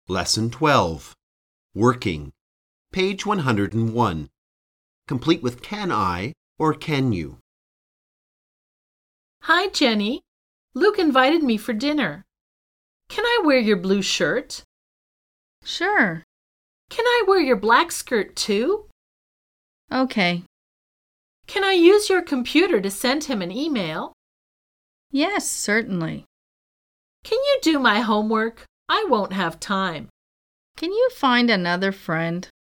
Lesson 12. Working. Page 101. Complete with can I or can you. Hi, Jenny. Luke invited me for dinner. Can I wear your blue shirt? Sure. Can I wear your black skirt too? Okay. Can I use your computer to send him an email? Yes, certainly. Can you do my homework? I won't have time. Can you find another friend?